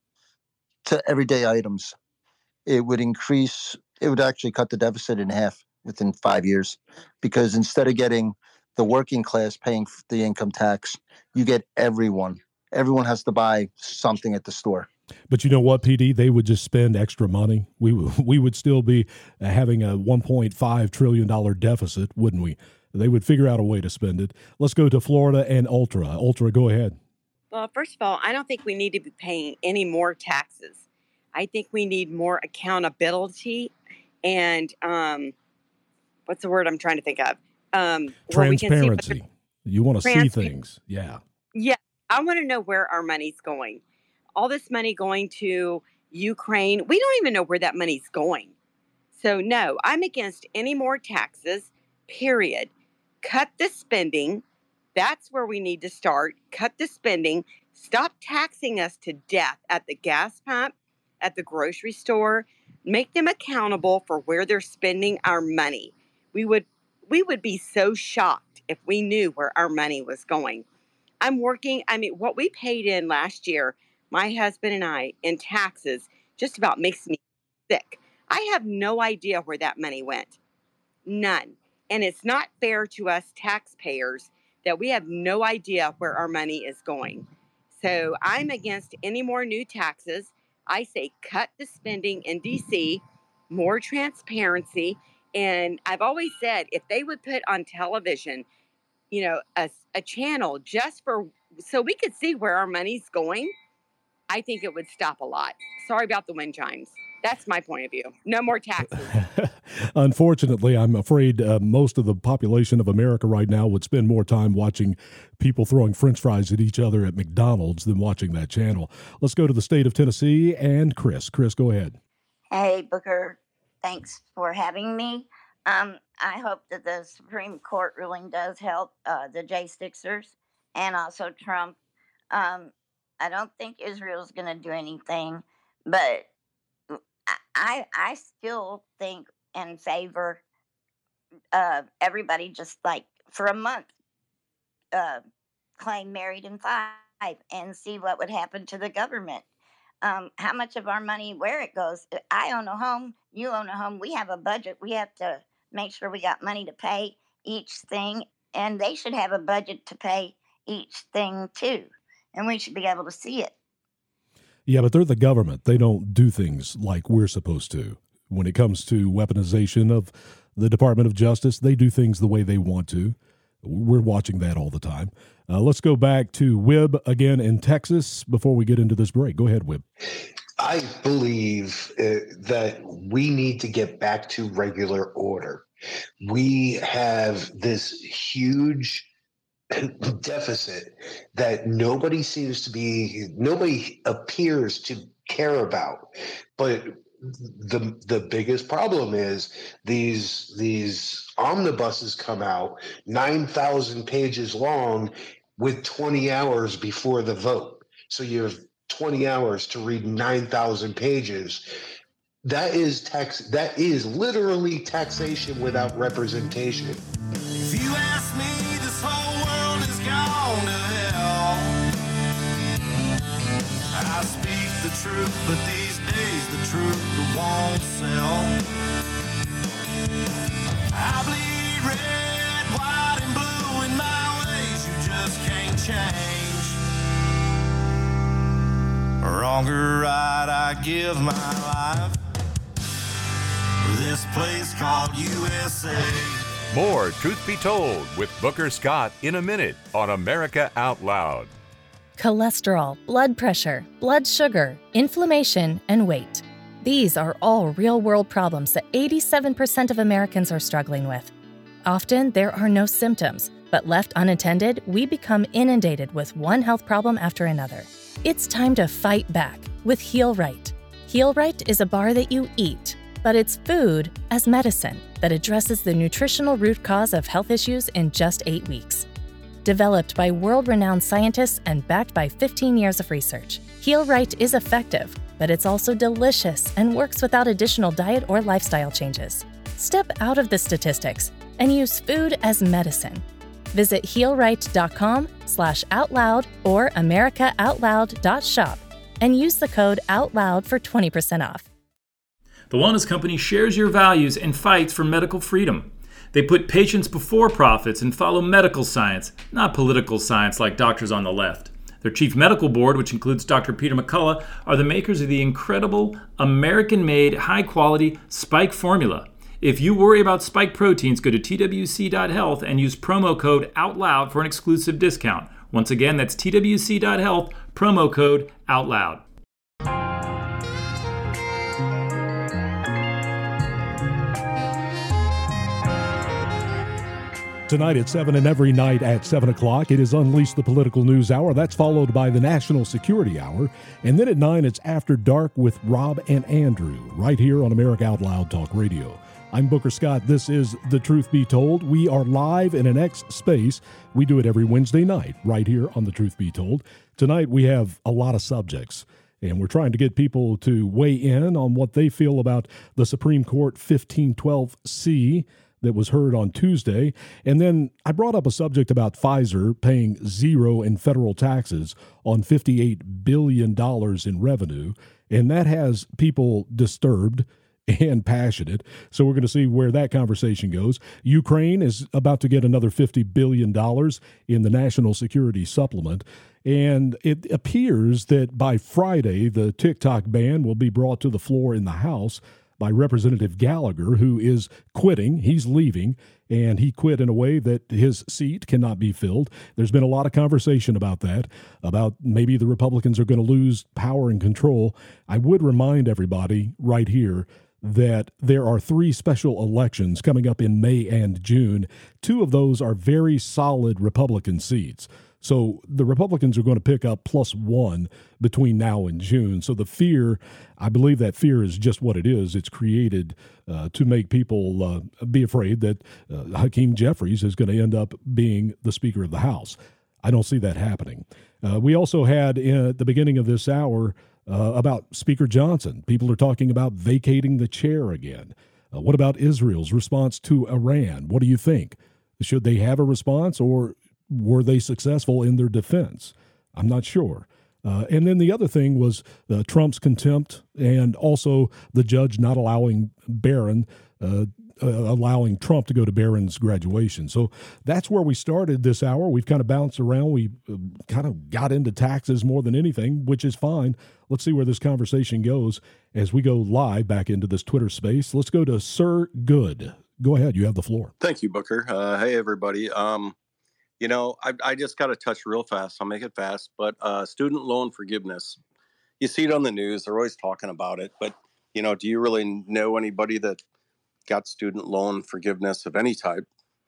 to everyday items, it would increase, it would actually cut the deficit in half within five years. Because instead of getting the working class paying the income tax, you get everyone. Everyone has to buy something at the store. But you know what, P D? They would just spend extra money. We we would still be having a one point five trillion dollars deficit, wouldn't we? They would figure out a way to spend it. Let's go to Florida and Ultra. Ultra, go ahead. Well, first of all, I don't think we need to be paying any more taxes. I think we need more accountability and um, what's the word I'm trying to think of? Um, where we can see what the- Transparency. You want to see Transpa- things. Yeah. Yeah, I want to know where our money's going. All this money going to Ukraine, we don't even know where that money's going. So, no, I'm against any more taxes, period. Cut the spending. That's where we need to start. Cut the spending. Stop taxing us to death at the gas pump, at the grocery store. Make them accountable for where they're spending our money. We would we would be so shocked if we knew where our money was going. I'm working, I mean, what we paid in last year, my husband and I, in taxes, just about makes me sick. I have no idea where that money went. None. And it's not fair to us taxpayers that we have no idea where our money is going. So I'm against any more new taxes. I say cut the spending in D C, more transparency. And I've always said if they would put on television, you know, a, a channel just for so we could see where our money's going, I think it would stop a lot. Sorry about the wind chimes. That's my point of view. No more taxes. Unfortunately, I'm afraid uh, most of the population of America right now would spend more time watching people throwing French fries at each other at McDonald's than watching that channel. Let's go to the state of Tennessee and Chris. Chris, go ahead. Hey, Booker. Thanks for having me. Um, I hope that the Supreme Court ruling does help uh, the J Sixers and also Trump. Um, I don't think Israel's going to do anything, but I I still think and favor uh, everybody just like for a month uh, claim married in five and see what would happen to the government. um, how much of our money, where it goes. I own a home, you own a home. We have a budget. We have to make sure we got money to pay each thing, and they should have a budget to pay each thing too, and we should be able to see it. Yeah, but they're the government. They don't do things like we're supposed to. When it comes to weaponization of the Department of Justice, they do things the way they want to. We're watching that all the time. Uh, let's go back to Wib again in Texas before we get into this break. Go ahead, Wib. I believe uh, that we need to get back to regular order. We have this huge deficit that nobody seems to be, nobody appears to care about. But the the biggest problem is these these omnibuses come out nine thousand pages long with twenty hours before the vote. So you have twenty hours to read nine thousand pages. That is tax. That is literally taxation without representation. If you ask me, this whole world is gone to hell. I speak the truth, but these days the truth won't sell. I bleed red, white, and blue in my ways you just can't change. Wrong or right, I give my life for this place called U S A. More Truth Be Told with Booker Scott in a minute on America Out Loud. Cholesterol, blood pressure, blood sugar, inflammation, and weight. These are all real-world problems that eighty-seven percent of Americans are struggling with. Often, there are no symptoms, but left unattended, we become inundated with one health problem after another. It's time to fight back with Heal Right. Heal Right is a bar that you eat, but it's food as medicine that addresses the nutritional root cause of health issues in just eight weeks. Developed by world-renowned scientists and backed by fifteen years of research, Heal Right is effective, but it's also delicious and works without additional diet or lifestyle changes. Step out of the statistics and use food as medicine. Visit healright.com slash outloud or americaoutloud.shop and use the code OUTLOUD for twenty percent off. The Wellness Company shares your values and fights for medical freedom. They put patients before profits and follow medical science, not political science like doctors on the left. Their chief medical board, which includes Doctor Peter McCullough, are the makers of the incredible American-made, high-quality Spike formula. If you worry about Spike proteins, go to T W C dot health and use promo code OUTLOUD for an exclusive discount. Once again, that's T W C dot health, promo code OUTLOUD. Tonight at seven and every night at seven o'clock, it is Unleash the Political News Hour. That's followed by the National Security Hour. And then at nine, it's After Dark with Rob and Andrew, right here on America Out Loud Talk Radio. I'm Booker Scott. This is The Truth Be Told. We are live in an X space. We do it every Wednesday night right here on The Truth Be Told. Tonight we have a lot of subjects, and we're trying to get people to weigh in on what they feel about the Supreme Court fifteen twelve C that was heard on Tuesday. And then I brought up a subject about Pfizer paying zero in federal taxes on fifty-eight billion dollars in revenue, and that has people disturbed and passionate. So we're going to see where that conversation goes. Ukraine is about to get another fifty billion dollars in the National Security Supplement. And it appears that by Friday, the TikTok ban will be brought to the floor in the House by Representative Gallagher, who is quitting. He's leaving, and he quit in a way that his seat cannot be filled. There's been a lot of conversation about that, about maybe the Republicans are going to lose power and control. I would remind everybody right here that there are three special elections coming up in May and June. Two of those are very solid Republican seats. So the Republicans are going to pick up plus one between now and June. So the fear, I believe that fear is just what it is. It's created uh, to make people uh, be afraid that uh, Hakeem Jeffries is going to end up being the Speaker of the House. I don't see that happening. Uh, we also had in, at the beginning of this hour uh, about Speaker Johnson. People are talking about vacating the chair again. Uh, what about Israel's response to Iran? What do you think? Should they have a response, or were they successful in their defense? I'm not sure. Uh, and then the other thing was uh, Trump's contempt, and also the judge not allowing Barron, uh, uh, allowing Trump to go to Barron's graduation. So that's where we started this hour. We've kind of bounced around. We uh, kind of got into taxes more than anything, which is fine. Let's see where this conversation goes as we go live back into this Twitter space. Let's go to Sir Good. Go ahead. You have the floor. Thank you, Booker. Uh, hey, everybody. Um, you know, I, I just got to touch real fast. I'll make it fast. But uh, student loan forgiveness, you see it on the news. They're always talking about it. But, you know, do you really know anybody that got student loan forgiveness of any type?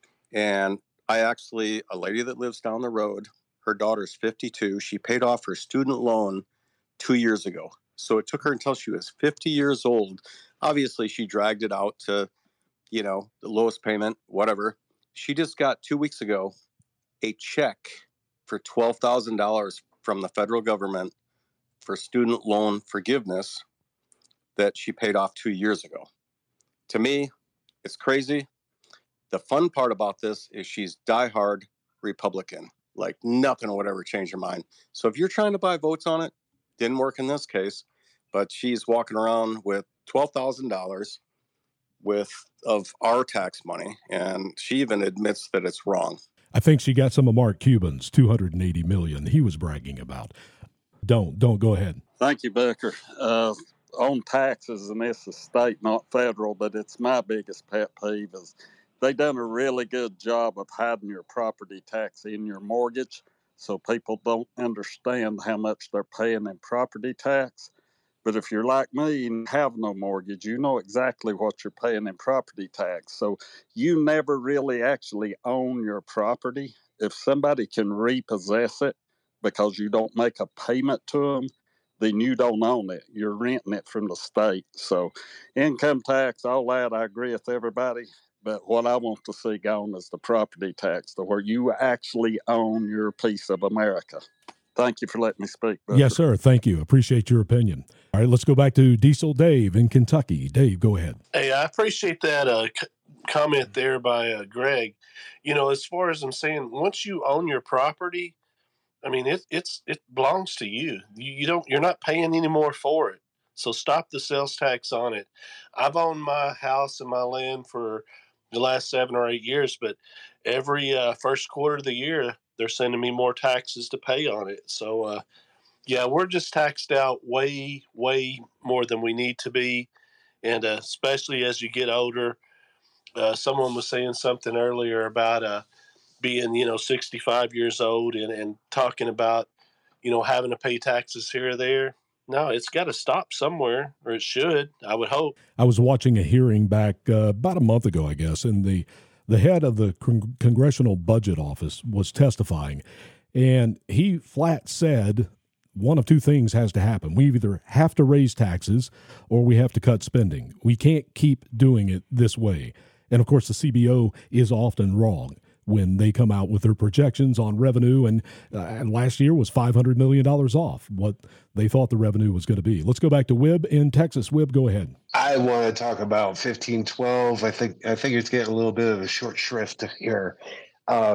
And I actually, a lady that lives down the road, her daughter's fifty-two. She paid off her student loan two years ago. So it took her until she was fifty years old. Obviously, she dragged it out to, you know, the lowest payment, whatever. She just got two weeks ago a check for twelve thousand dollars from the federal government for student loan forgiveness that she paid off two years ago. To me, it's crazy. The fun part about this is she's diehard Republican. Like nothing would ever change her mind. So if you're trying to buy votes on it, didn't work in this case, but she's walking around with twelve thousand dollars with of our tax money, and she even admits that it's wrong. I think she got some of Mark Cuban's two hundred eighty million dollars he was bragging about. Don't, don't go ahead. Thank you, Booker. Uh, on taxes, and this is state, not federal, but it's my biggest pet peeve is they done a really good job of hiding your property tax in your mortgage, so people don't understand how much they're paying in property tax. But if you're like me and have no mortgage, you know exactly what you're paying in property tax. So you never really actually own your property. If somebody can repossess it because you don't make a payment to them, then you don't own it. You're renting it from the state. So income tax, all that, I agree with everybody. But what I want to see gone is the property tax, to where you actually own your piece of America. Thank you for letting me speak, Booker. Yes, sir. Thank you. Appreciate your opinion. All right, let's go back to Diesel Dave in Kentucky. Dave, go ahead. Hey, I appreciate that uh, c- comment there by uh, Greg. You know, as far as I'm saying, once you own your property, I mean, it it's it belongs to you. You, you don't you're not paying any more for it. So stop the sales tax on it. I've owned my house and my land for the last seven or eight years, but every uh, first quarter of the year, they're sending me more taxes to pay on it. So, uh, yeah, we're just taxed out way, way more than we need to be. And uh, especially as you get older, uh, someone was saying something earlier about uh, being, you know, sixty-five years old and, and talking about, you know, having to pay taxes here or there. No, it's got to stop somewhere, or it should, I would hope. I was watching a hearing back uh, about a month ago, I guess, and the the head of the Con- Congressional Budget Office was testifying, and he flat said one of two things has to happen. We either have to raise taxes or we have to cut spending. We can't keep doing it this way. And, of course, the C B O is often wrong when they come out with their projections on revenue, and, uh, and last year was five hundred million dollars off what they thought the revenue was going to be. Let's go back to Wib in Texas. Wib, go ahead. I want to talk about fifteen twelve. I think I think it's getting a little bit of a short shrift here. Uh,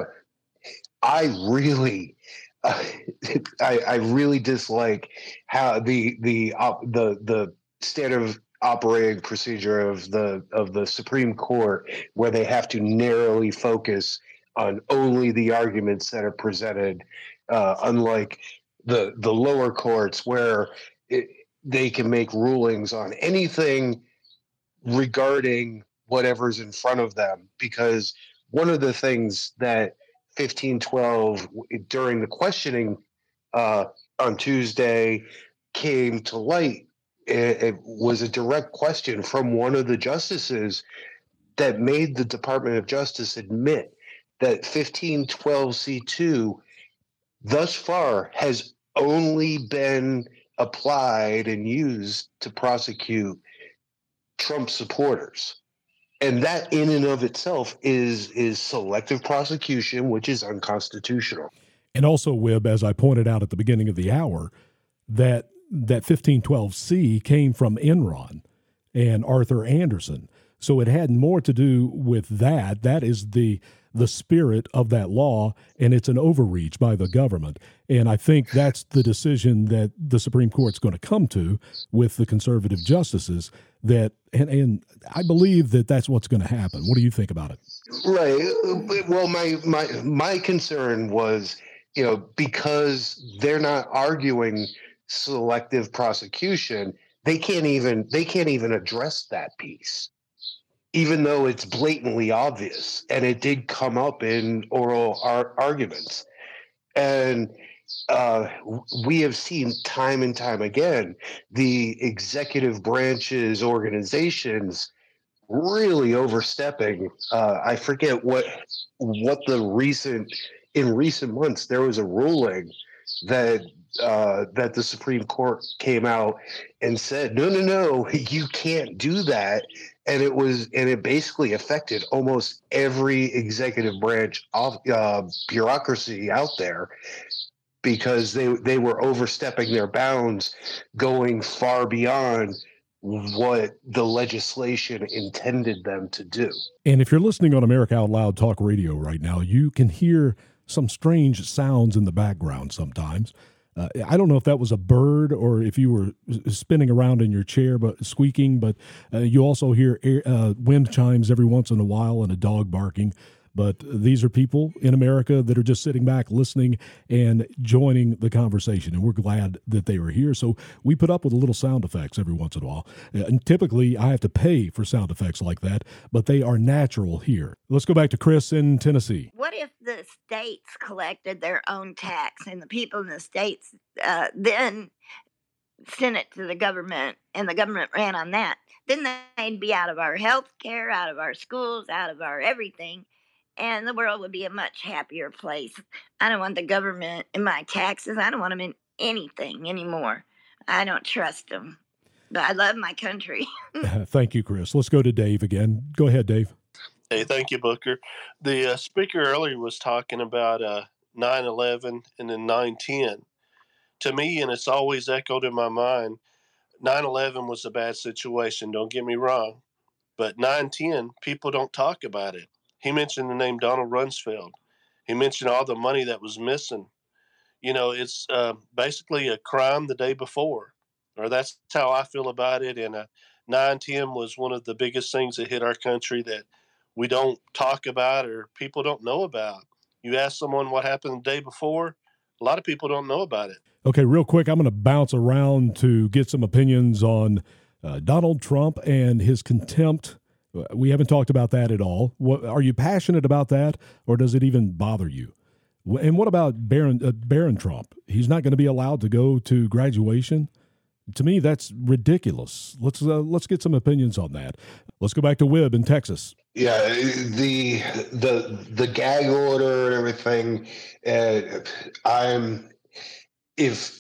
I really, uh, I, I really dislike how the the uh, the the standard operating procedure of the of the Supreme Court, where they have to narrowly focus on only the arguments that are presented, uh, unlike the the lower courts where it, they can make rulings on anything regarding whatever's in front of them. Because one of the things that fifteen twelve during the questioning uh, on Tuesday came to light, it, it was a direct question from one of the justices that made the Department of Justice admit that fifteen twelve C two thus far has only been applied and used to prosecute Trump supporters. And that in and of itself is is selective prosecution, which is unconstitutional. And also, Wib, as I pointed out at the beginning of the hour, that that fifteen twelve C came from Enron and Arthur Andersen. So it had more to do with that. That is the the spirit of that law, and it's an overreach by the government. And I think that's the decision that the Supreme Court's going to come to with the conservative justices. That and, and I believe that that's what's going to happen. What do you think about it? Right. Well, my my my concern was, you know, because they're not arguing selective prosecution, they can't even they can't even address that piece, even though it's blatantly obvious, and it did come up in oral ar- arguments. And uh, we have seen time and time again the executive branch's organizations really overstepping. Uh, I forget what what the recent in recent months there was a ruling that uh, that the Supreme Court came out and said, no, no, no, you can't do that. And it was, and it basically affected almost every executive branch of uh, bureaucracy out there, because they they were overstepping their bounds, going far beyond what the legislation intended them to do. And if you're listening on America Out Loud Talk Radio right now, you can hear some strange sounds in the background sometimes. Uh, I don't know if that was a bird or if you were spinning around in your chair, but squeaking, but uh, you also hear air, uh, wind chimes every once in a while and a dog barking. But these are people in America that are just sitting back, listening, and joining the conversation. And we're glad that they are here. So we put up with a little sound effects every once in a while. And typically, I have to pay for sound effects like that, but they are natural here. Let's go back to Chris in Tennessee. What if the states collected their own tax and the people in the states uh, then sent it to the government and the government ran on that? Then they'd be out of our health care, out of our schools, out of our everything. And the world would be a much happier place. I don't want the government in my taxes. I don't want them in anything anymore. I don't trust them. But I love my country. Thank you, Chris. Let's go to Dave again. Go ahead, Dave. Hey, thank you, Booker. The uh, speaker earlier was talking about uh, nine eleven and then nine ten. To me, and it's always echoed in my mind, nine eleven was a bad situation, don't get me wrong. But nine ten, people don't talk about it. He mentioned the name Donald Rumsfeld. He mentioned all the money that was missing. You know, it's uh, basically a crime the day before, or that's how I feel about it. And uh, nine ten was one of the biggest things that hit our country that we don't talk about or people don't know about. You ask someone what happened the day before, a lot of people don't know about it. Okay, real quick, I'm going to bounce around to get some opinions on uh, Donald Trump and his contempt. We haven't talked about that at all. What, are you passionate about that, or does it even bother you? And what about Barron, uh, Barron Trump? He's not going to be allowed to go to graduation. To me, that's ridiculous. Let's uh, let's get some opinions on that. Let's go back to Webb in Texas. Yeah, the the the gag order and everything. Uh, I'm if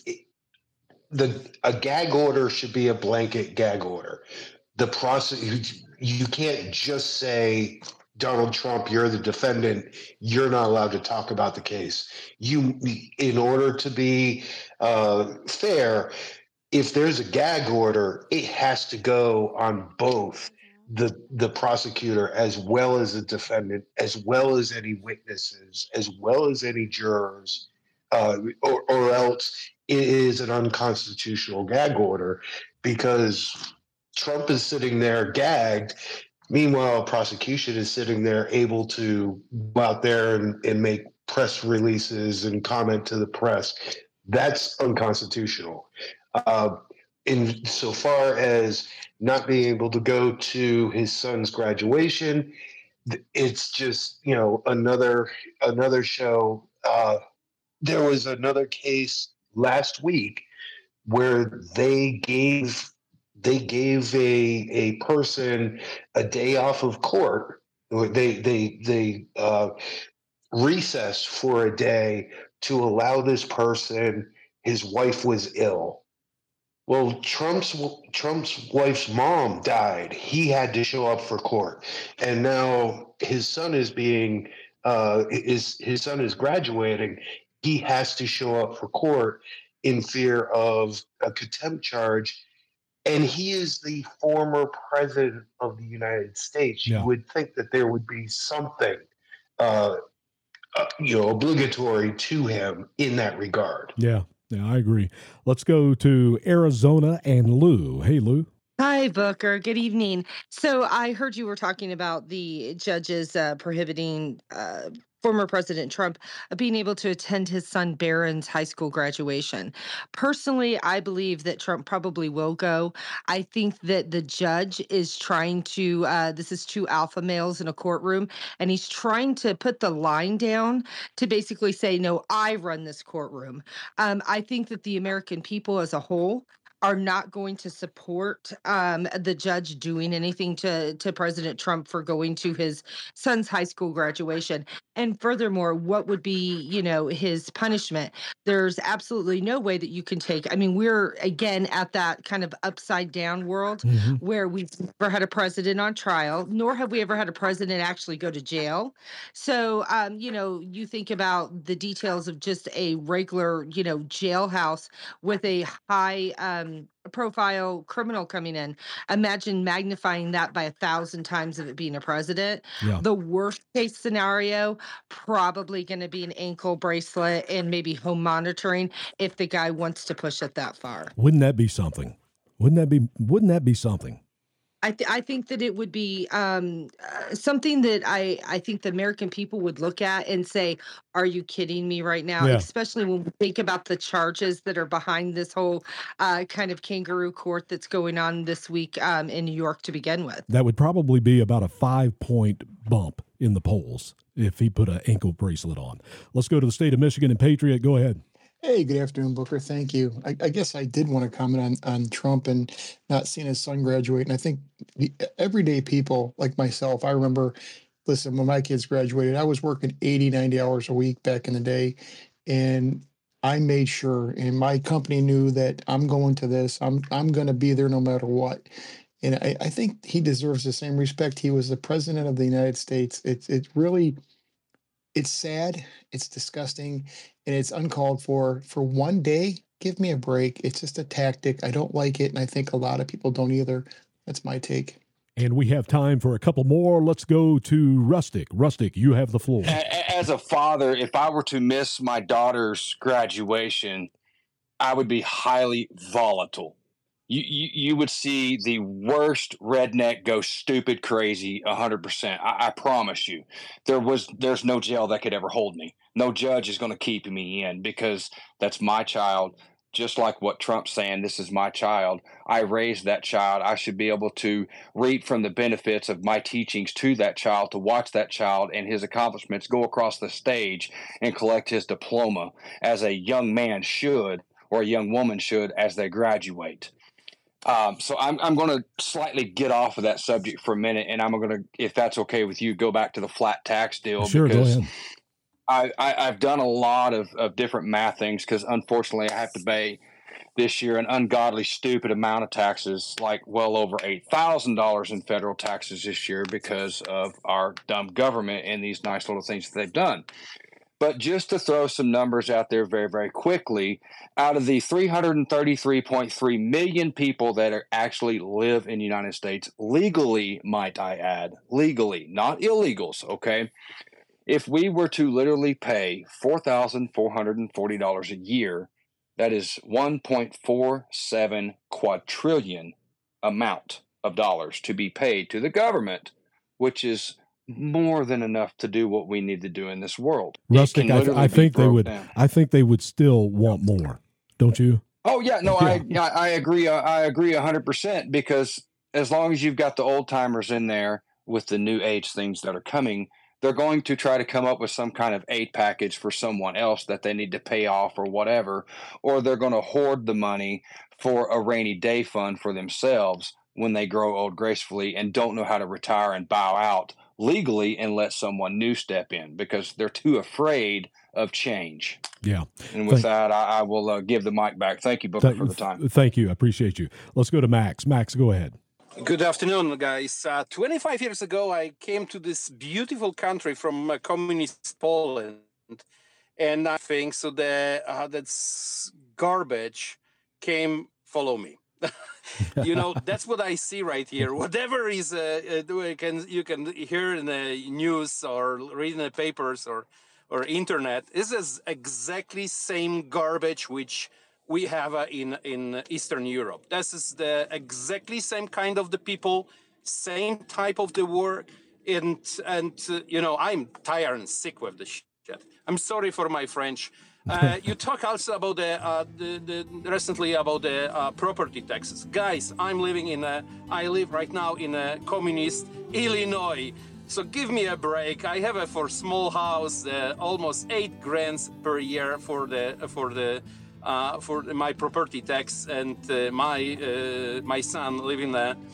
the a gag order should be a blanket gag order. The process. You can't just say, Donald Trump, you're the defendant. You're not allowed to talk about the case. You, in order to be uh, fair, if there's a gag order, it has to go on both the the prosecutor as well as the defendant, as well as any witnesses, as well as any jurors, uh, or, or else it is an unconstitutional gag order, because Trump is sitting there gagged. Meanwhile, prosecution is sitting there able to go out there and, and make press releases and comment to the press. That's unconstitutional. Uh, in so far as not being able to go to his son's graduation, it's just, you know, another another show. Uh, there was another case last week where they gave they gave a a person a day off of court. They they they uh, recessed for a day to allow this person. His wife was ill. Well, Trump's Trump's wife's mom died. He had to show up for court, and now his son is being uh, is his son is graduating. He has to show up for court in fear of a contempt charge. And he is the former president of the United States. Yeah. You would think that there would be something uh, uh, you know, obligatory to him in that regard. Yeah, yeah, I agree. Let's go to Arizona and Lou. Hey, Lou. Hi, Booker. Good evening. So I heard you were talking about the judges uh, prohibiting uh, former President Trump uh, being able to attend his son Barron's high school graduation. Personally, I believe that Trump probably will go. I think that the judge is trying to, uh, this is two alpha males in a courtroom, and he's trying to put the line down to basically say, no, I run this courtroom. Um, I think that the American people as a whole are not going to support um, the judge doing anything to, to President Trump for going to his son's high school graduation. And furthermore, what would be, you know, his punishment? There's absolutely no way that you can take, I mean, we're again at that kind of upside down world Mhm. where we've never had a president on trial, nor have we ever had a president actually go to jail. So, um, you know, you think about the details of just a regular, you know, jailhouse with a high um, profile criminal coming in. Imagine magnifying that by a thousand times of it being a president. Yeah. The worst case scenario, probably going to be an ankle bracelet and maybe home monitoring if the guy wants to push it that far. Wouldn't that be something? Wouldn't that be? Wouldn't that be something? I, th- I think that it would be um, uh, something that I, I think the American people would look at and say, are you kidding me right now? Yeah. Especially when we think about the charges that are behind this whole uh, kind of kangaroo court that's going on this week um, in New York to begin with. That would probably be about a five-point bump in the polls if he put an ankle bracelet on. Let's go to the state of Michigan and Patriot. Go ahead. Hey, good afternoon, Booker. Thank you. I, I guess I did want to comment on, on Trump and not seeing his son graduate. And I think the everyday people like myself, I remember, listen, when my kids graduated, I was working eighty, ninety hours a week back in the day. And I made sure, and my company knew that I'm going to this. I'm I'm going to be there no matter what. And I, I think he deserves the same respect. He was the president of the United States. It's it really, it's sad, it's disgusting, and it's uncalled for. For one day, give me a break. It's just a tactic. I don't like it, and I think a lot of people don't either. That's my take. And we have time for a couple more. Let's go to Rustic. Rustic, you have the floor. As a father, if I were to miss my daughter's graduation, I would be highly volatile. You, you, you would see the worst redneck go stupid crazy one hundred percent. I, I promise you. There was there's no jail that could ever hold me. No judge is going to keep me in because that's my child. Just like what Trump's saying, this is my child. I raised that child. I should be able to reap from the benefits of my teachings to that child, to watch that child and his accomplishments go across the stage and collect his diploma as a young man should, or a young woman should, as they graduate. Um, so I'm, I'm going to slightly get off of that subject for a minute, and I'm going to, if that's okay with you, go back to the flat tax deal. Sure, because go ahead. I, I, I've done a lot of, of different math things because, unfortunately, I have to pay this year an ungodly, stupid amount of taxes, like well over eight thousand dollars in federal taxes this year because of our dumb government and these nice little things that they've done. But just to throw some numbers out there very, very quickly, out of the three hundred thirty-three point three million people that are actually live in the United States, legally, might I add, legally, not illegals, okay? If we were to literally pay four thousand four hundred forty dollars a year, that is one point four seven quadrillion amount of dollars to be paid to the government, which is more than enough to do what we need to do in this world. Rustic, I, I think they would. Down. I think they would still want more, don't you? Oh yeah, no, yeah. I I agree. Uh, I agree a hundred percent because as long as you've got the old timers in there with the new age things that are coming, they're going to try to come up with some kind of aid package for someone else that they need to pay off or whatever, or they're going to hoard the money for a rainy day fund for themselves when they grow old gracefully and don't know how to retire and bow out legally and let someone new step in because they're too afraid of change. Yeah. And with Thank, that, I, I will uh, give the mic back. Thank you, Booker, th- for the time. Thank you. I appreciate you. Let's go to Max. Max, go ahead. Good afternoon, guys. Uh, twenty-five years ago, I came to this beautiful country from uh, communist Poland, and I think so that uh, that's garbage came follow me. You know, that's what I see right here. Whatever is uh, uh, you can you can hear in the news or read in the papers or or internet, this is exactly same garbage which we have uh, in in Eastern Europe. This is the exactly same kind of the people, same type of the war, and and uh, you know, I'm tired and sick with the shit. I'm sorry for my French. Uh, you talk also about the, uh, the, the recently about the uh, property taxes. Guys, I'm living in a, I live right now in a communist Illinois. So give me a break. I have a for small house, uh, almost eight grand per year for the for the uh, for my property tax, and uh, my uh, my son live in a,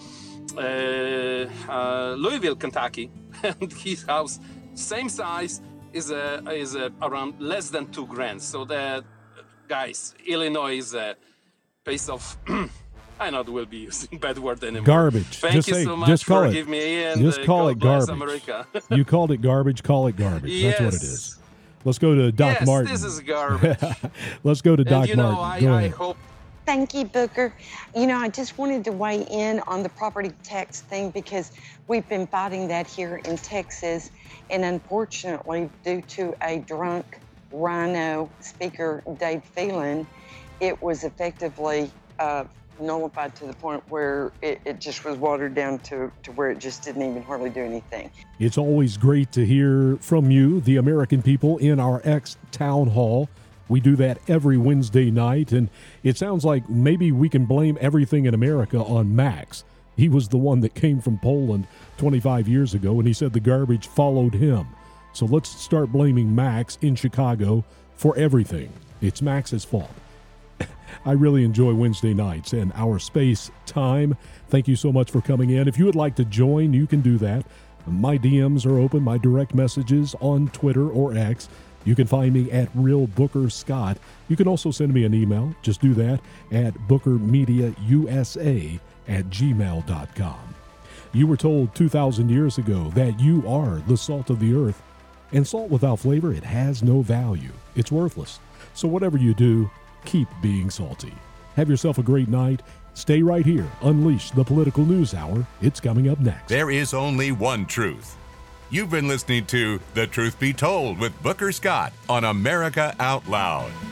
uh, uh, Louisville, Kentucky, and his house same size. Is a is a around less than two grand. So that, guys, Illinois is a place of I not will be using bad word anymore. Garbage. Thank just you say, so much just call for it, giving me in. Just call God it bless garbage. America. You called it garbage. Call it garbage. Yes. That's what it is. Let's go to Doc yes, Martin. This is garbage. Let's go to Doc and, you know, Martin. I, go I ahead. hope. Thank you, Booker. You know, I just wanted to weigh in on the property tax thing because we've been fighting that here in Texas. And unfortunately, due to a drunk rhino speaker, Dave Phelan, it was effectively uh, nullified to the point where it, it just was watered down to, to where it just didn't even hardly do anything. It's always great to hear from you, the American people, in our X Town Hall. We do that every Wednesday night, and it sounds like maybe we can blame everything in America on Max. He was the one that came from Poland twenty-five years ago, and he said the garbage followed him. So let's start blaming Max in Chicago for everything. It's Max's fault. I really enjoy Wednesday nights and our space time. Thank you so much for coming in. If you would like to join, you can do that. My D Ms are open, my direct messages on Twitter or X. You can find me at Real Booker Scott. You can also send me an email. Just do that at booker media u s a at gmail dot com. You were told two thousand years ago that you are the salt of the earth. And salt without flavor, it has no value. It's worthless. So whatever you do, keep being salty. Have yourself a great night. Stay right here. Unleash the Political News Hour. It's coming up next. There is only one truth. You've been listening to The Truth Be Told with Booker Scott on America Out Loud.